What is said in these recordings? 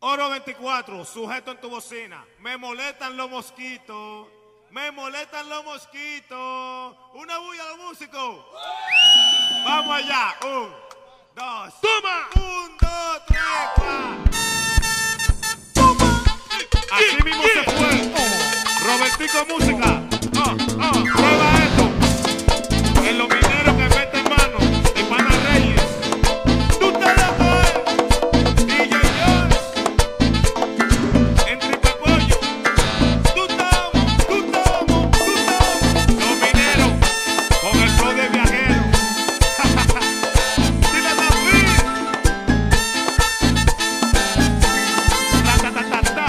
Oro 24, sujeto en tu bocina. Me molestan los mosquitos. Me molestan los mosquitos. Una bulla a los músicos. Vamos allá. 1, 2. ¡Toma! 1, 2, 3, 4. Así mismo se fue. Robertico Música. Prueba esto. En los mineros que meten mano. De Pana Reyes. Tú te la coges. DJ Jones. En Triple Pollo. Tú estamos. Los mineros. Con el flow de viajero. Dile a David. Ratatatata.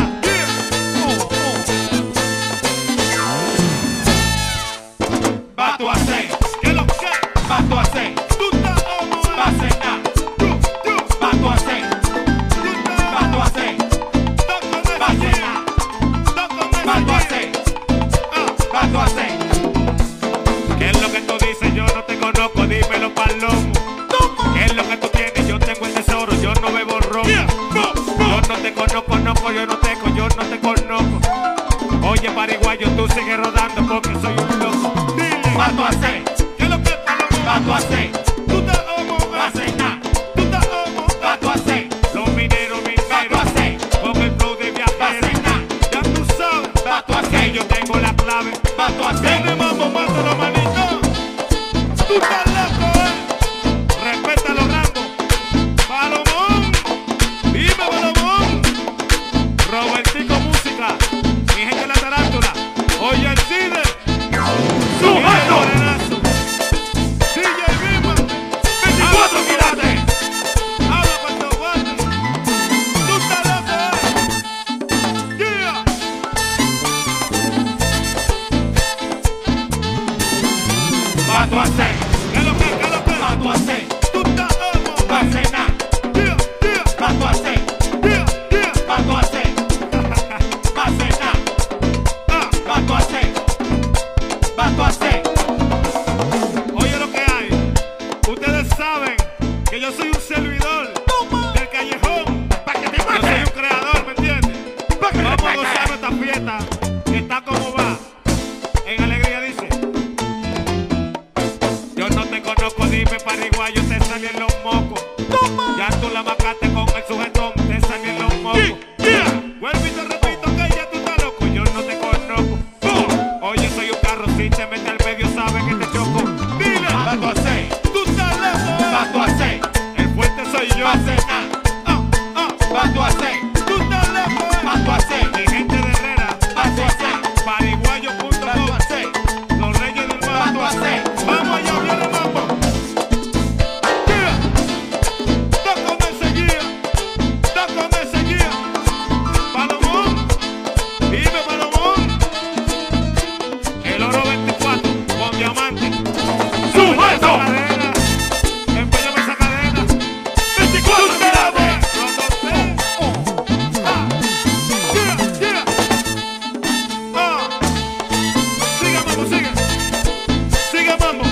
Va tú a hacer. ¿Qué lo que? Va tú a hacer. Tú estás como va a cenar. Va tú a hacer. Va tú a hacer. Va a cenar. Va tú a hacer. Va tú a hacer. ¿Qué es lo que tú dices? Yo no te conozco, dímelo palomo. ¿Qué es lo que tú tienes? Yo tengo el tesoro, yo no bebo romo. Yo no te conozco, yo no te conozco. Oye, pariguayo, tú sigues rodando porque soy un loco. Va tú a hacer. ¿Qué es lo que va tú a hacer? Tú te amo, va a cenar. Tú te amo, va tú a hacer. Los mineros, va tú a hacer. Con el flow de viajero, va a cenar. Ya tú sabes, va tú a hacer. Yo tengo la clave, va tú a hacer. Tenemos mato los manitos. Tú estás loco, respeta los rangos. Palomón, dime Palomón. Robertico Música, mi gente de la tarántula. Oye el cine. ¡Sujeto! DJ Bimba, 24 quilates. Habla cuando guante. Tú estás loco, yeah. Va tú a hacer. ¿Qué lo que? Va tú a hacer. Tú estás loco. Va a cenar. Va tú a hacer. Va tú a hacer. Va a cenar. Va tú a hacer. Va tú a hacer. Oye lo que hay. Ustedes saben que yo soy un servidor del callejón. Yo soy un creador, ¿me entiendes? Vamos a gozar esta fiesta que está como va. En alegría dice. Yo no te conozco, dime pariguayo, te salían los mocos. Ya tú la macaste con el sujetón, te salían los mocos. Vuelvo y te repito que ya tú estás loco, yo no te conozco. Oye, soy un carro, si te metes al medio, sabes que te choco. Dile, va tú a hacer. Tú estás loco, va tú a hacer. El fuerte soy yo. Va a cenar. Va tú a hacer. Tú estás loco, va tú a hacer. Mi gente de Herrera, va tú a hacer. Pariguayo.com, va tú a hacer. Los reyes del mar, va tú a hacer. Vamos allá, viene mambo. Tócame seguía. Palomón, dime Palomón. El oro 24 con diamante. ¡Sujeto! Empeñame esa cadena. 24 quilates. Sigue, mambo, sigue. Sigue, mambo.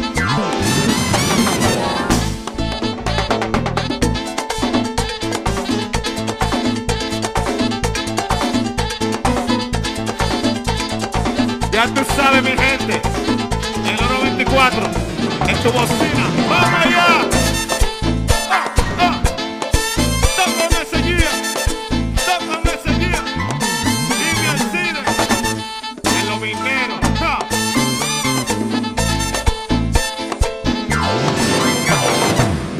Ya tú sabes, mi gente. El oro 24 en tu bocina. ¡Vamos allá! Tócame seguía. Dime al cine. En los mineros.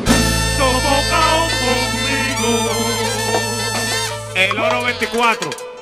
Sofocado conmigo. El oro 24.